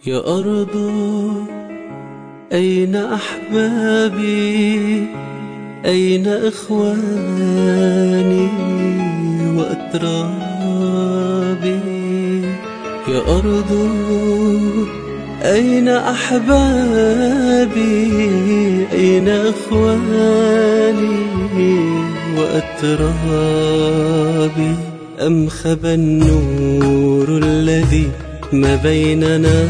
يا أرض أين أحبابي؟ أين إخواني وأترابي؟ يا أرض أين أحبابي؟ أين إخواني وأترابي؟ أم خبى النور الذي ما بيننا،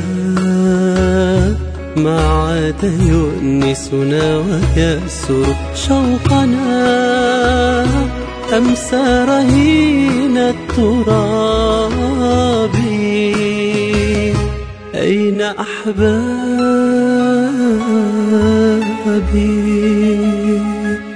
ما عاد يؤنسنا ويأسر شوقنا؟ أم سار رهين التراب؟ أين أحبابي؟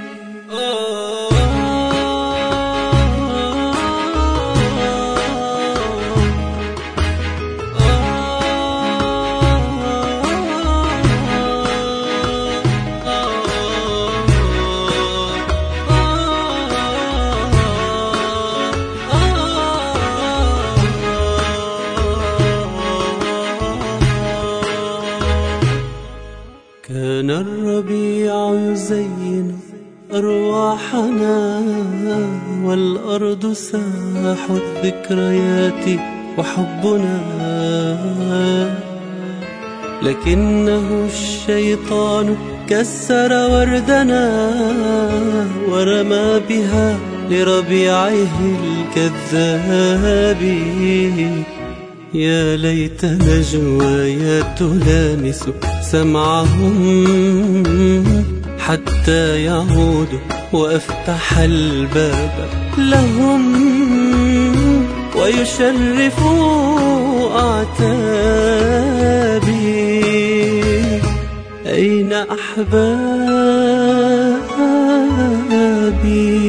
كان الربيع يزين أرواحنا، والأرض ساح الذكريات وحبنا، لكنه الشيطان كسر وردنا ورمى بها لربيعه الكذاب. يا ليت نجوايا تلامس سمعهم حتى يعودوا وأفتح الباب لهم ويشرفوا أعتابي. أين أحبابي؟